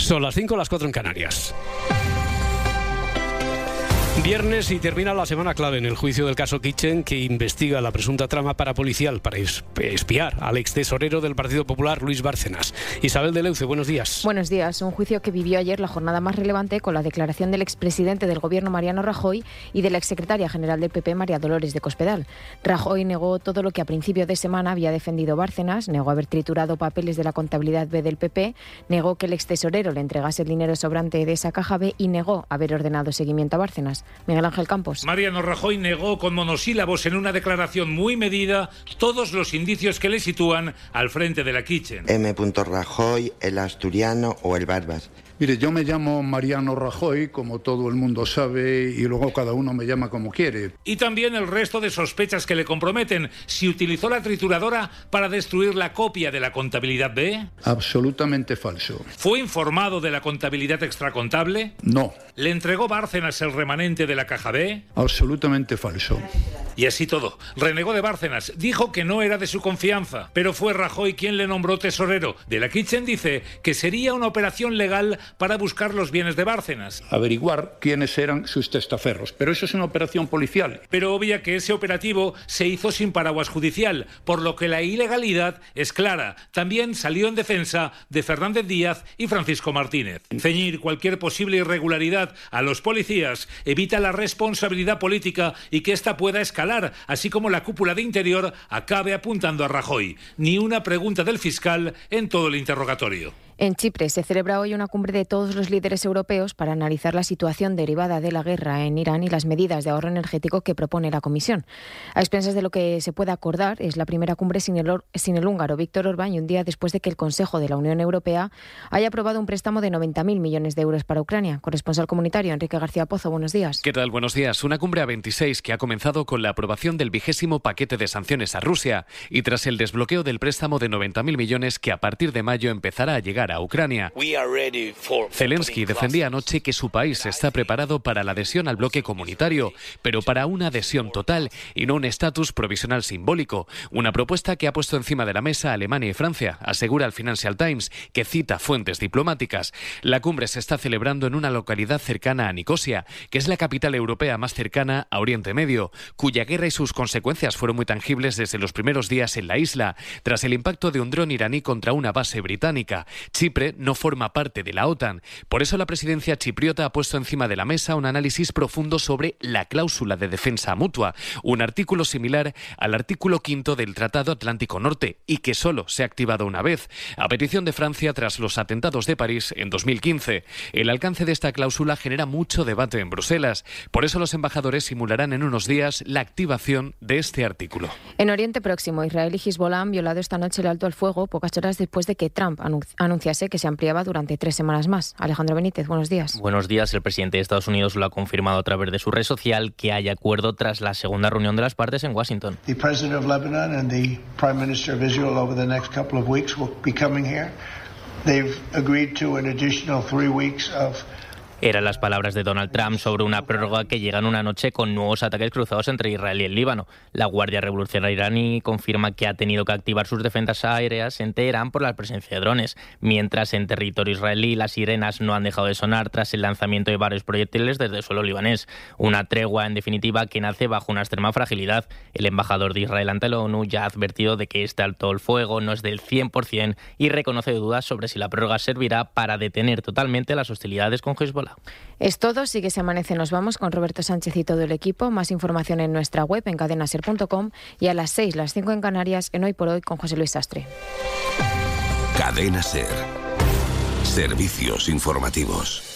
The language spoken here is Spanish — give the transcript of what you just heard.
Son las 5, las 4 en Canarias. Viernes y termina la semana clave en el juicio del caso Kitchen, que investiga la presunta trama parapolicial para espiar al extesorero del Partido Popular, Luis Bárcenas. Isabel de Leuce, buenos días. Buenos días. Un juicio que vivió ayer la jornada más relevante con la declaración del expresidente del Gobierno, Mariano Rajoy, y de la exsecretaria general del PP, María Dolores de Cospedal. Rajoy negó todo lo que a principio de semana había defendido Bárcenas, negó haber triturado papeles de la contabilidad B del PP, negó que el extesorero le entregase el dinero sobrante de esa caja B y negó haber ordenado seguimiento a Bárcenas. Miguel Ángel Campos. Mariano Rajoy negó con monosílabos en una declaración muy medida todos los indicios que le sitúan al frente de la Kitchen. M. Rajoy, el asturiano o el Barbas. Mire, yo me llamo Mariano Rajoy, como todo el mundo sabe, y luego cada uno me llama como quiere. Y también el resto de sospechas que le comprometen. Si utilizó la trituradora para destruir la copia de la contabilidad B. Absolutamente falso. ¿Fue informado de la contabilidad extracontable? No. ¿Le entregó Bárcenas el remanente de la caja B? Absolutamente falso. Y así todo. Renegó de Bárcenas. Dijo que no era de su confianza. Pero fue Rajoy quien le nombró tesorero. De la Kitchen dice que sería una operación legal para buscar los bienes de Bárcenas. Averiguar quiénes eran sus testaferros. Pero eso es una operación policial. Pero obvia que ese operativo se hizo sin paraguas judicial, por lo que la ilegalidad es clara. También salió en defensa de Fernández Díaz y Francisco Martínez. Ceñir cualquier posible irregularidad a los policías evita la responsabilidad política y que ésta pueda escalar, así como la cúpula de Interior acabe apuntando a Rajoy. Ni una pregunta del fiscal en todo el interrogatorio. En Chipre se celebra hoy una cumbre de todos los líderes europeos para analizar la situación derivada de la guerra en Irán y las medidas de ahorro energético que propone la Comisión. A expensas de lo que se puede acordar, es la primera cumbre sin el húngaro Viktor Orbán, y un día después de que el Consejo de la Unión Europea haya aprobado un préstamo de 90.000 millones de euros para Ucrania. Corresponsal comunitario Enrique García Pozo, buenos días. ¿Qué tal? Buenos días. Una cumbre a 26 que ha comenzado con la aprobación del 20º paquete de sanciones a Rusia y tras el desbloqueo del préstamo de 90.000 millones que a partir de mayo empezará a llegar a Ucrania. Zelensky defendía anoche que su país está preparado para la adhesión al bloque comunitario, pero para una adhesión total y no un estatus provisional simbólico. Una propuesta que ha puesto encima de la mesa Alemania y Francia, asegura el Financial Times, que cita fuentes diplomáticas. La cumbre se está celebrando en una localidad cercana a Nicosia, que es la capital europea más cercana a Oriente Medio, cuya guerra y sus consecuencias fueron muy tangibles desde los primeros días en la isla, tras el impacto de un dron iraní contra una base británica. Chipre no forma parte de la OTAN. Por eso la presidencia chipriota ha puesto encima de la mesa un análisis profundo sobre la cláusula de defensa mutua, un artículo similar al artículo 5 del Tratado Atlántico Norte y que solo se ha activado una vez, a petición de Francia tras los atentados de París en 2015. El alcance de esta cláusula genera mucho debate en Bruselas. Por eso los embajadores simularán en unos días la activación de este artículo. En Oriente Próximo, Israel y Hezbollah han violado esta noche el alto al fuego pocas horas después de que Trump anunciase que se ampliaba durante 3 semanas más. Alejandro Benítez, buenos días. Buenos días. El presidente de Estados Unidos lo ha confirmado a través de su red social que hay acuerdo tras la segunda reunión de las partes en Washington. The president of Lebanon and the prime minister of Israel over the next couple of weeks will be coming here. They've agreed to an additional 3 weeks of Eran las palabras de Donald Trump sobre una prórroga que llega en una noche con nuevos ataques cruzados entre Israel y el Líbano. La Guardia Revolucionaria iraní confirma que ha tenido que activar sus defensas aéreas en Teherán por la presencia de drones, mientras en territorio israelí las sirenas no han dejado de sonar tras el lanzamiento de varios proyectiles desde el suelo libanés. Una tregua, en definitiva, que nace bajo una extrema fragilidad. El embajador de Israel ante la ONU ya ha advertido de que este alto el fuego no es del 100% y reconoce dudas sobre si la prórroga servirá para detener totalmente las hostilidades con Hezbollah. Es todo, sigue Se Amanece, nos vamos con Roberto Sánchez y todo el equipo. Más información en nuestra web, en cadenaser.com, y a las 6, las 5 en Canarias, en Hoy por Hoy con José Luis Sastre. Cadena Ser. Servicios informativos.